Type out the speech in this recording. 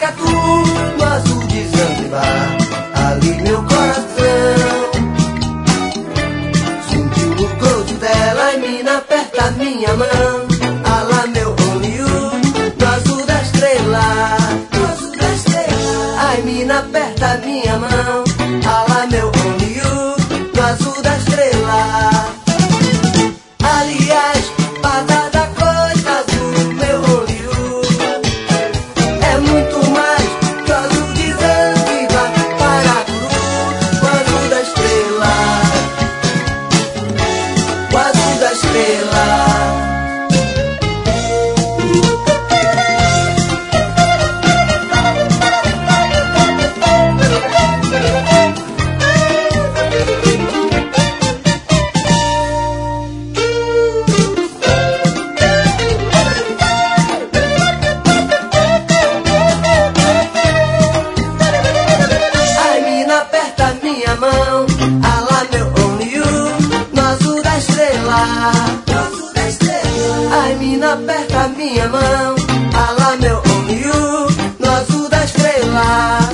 maracatu, no azul de Zanzibar, ali meu coração sentiu o gosto dela e mina aperta minha mão. Alá meu only you, no azul da estrela, no azul da estrela. Ai mina aperta minha mão. Alá meu only you, no azul da estrela. Aliás, batata coisa azul, meu only you é muito mais que o azul de Zanzibar, Paracuru, o azul da estrela, o azul da estrela. Mão, alá meu only you, no azul da estrela, no azul da estrela. Ai mina aperta minha mão, alá meu only you, no azul da estrela.